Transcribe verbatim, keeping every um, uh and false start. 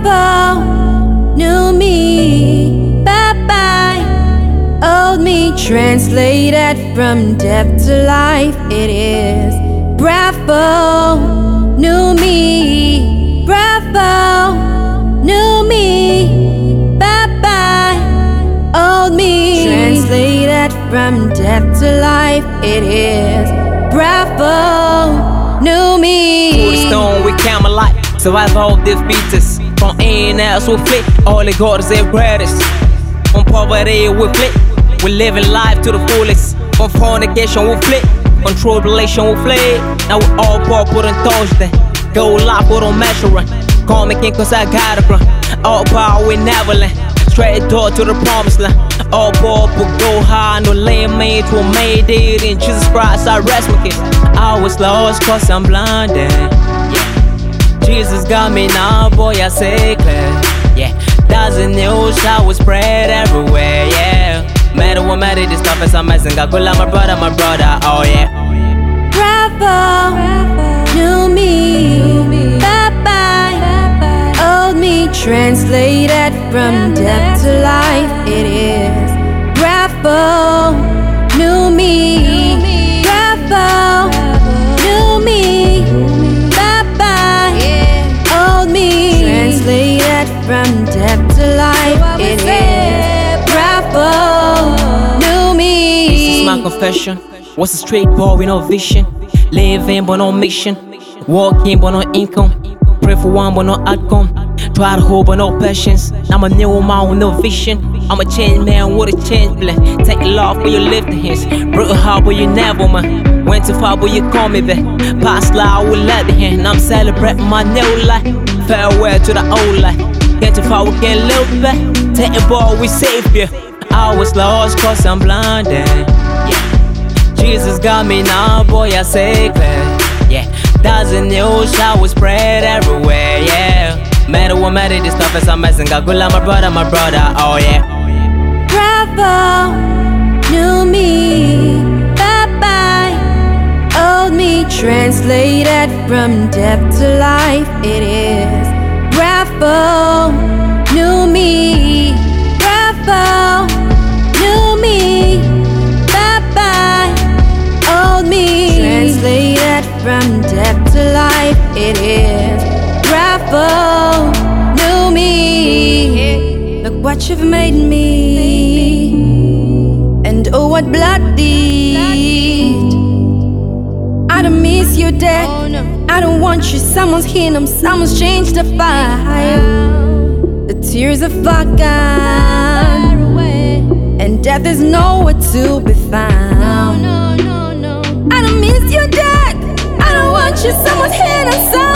Bravo, new me, bye-bye. Old me, translated from death to life. It is bravo, new me, bravo, new me, bye-bye. Old me, translated from death to life. It is bravo, new me. Through the stone with Camelot, survive all defeaters. From in and out, we flip. All they got is their greatest. From poverty, we flip. We living life to the fullest. From fornication, we flip. From tribulation, we flip. Now we all poor, put on Thursday. Go live, put on measuring. Call me king, cause I got a run. All power, we never land. Straight door to the promised land. All poor, but go high. No lame made to a made it. In Jesus Christ, I rest my case. I was lost, cause I'm blinded. Jesus got me now, boy, I say clear. Yeah, that's the news, I was spread everywhere, yeah. Matter what matter, this stuff is amazing. I could love my brother, my brother, oh yeah. Bravo, new me, bye-bye. Old me, translated from death to life. It is bravo, new me, bravo, new me, bye-bye. Old me, translated from death to life. It is bravo, new me. This is my confession. What's a straight boy with no vision? Living but no mission. Working but no income. Pray for one but no outcome. Try to hold but no patience. I'm a new man with no vision. I'm a change man with a change plan. Take love but you lift the hands. Broke hard but you never man. Went too far but you call me back. Past life will let the hand. I'm celebrating my new life. Farewell to the old life. Get too far we can't live back. Taking ball we save you. I was lost cause I'm blinded. Yeah. Jesus got me now, boy, I say clear. Yeah, that's the news, I was spread everywhere, yeah. Matter what matter, this stuff is amazing. I go like my brother, my brother, oh yeah. Bravo, new me, bye-bye. Old me, translated from death to life. It is bravo, new me, bravo, new me, bye-bye. Old me, translated from death to life. It is bravo, new me. Look what you've made me, and oh what blood did. I don't miss you dead. I don't want you. Someone's hit 'em, someone's changed the fire. The tears are forgotten, and death is nowhere to be found. I don't miss you dead. I don't want you. Someone's hit 'em,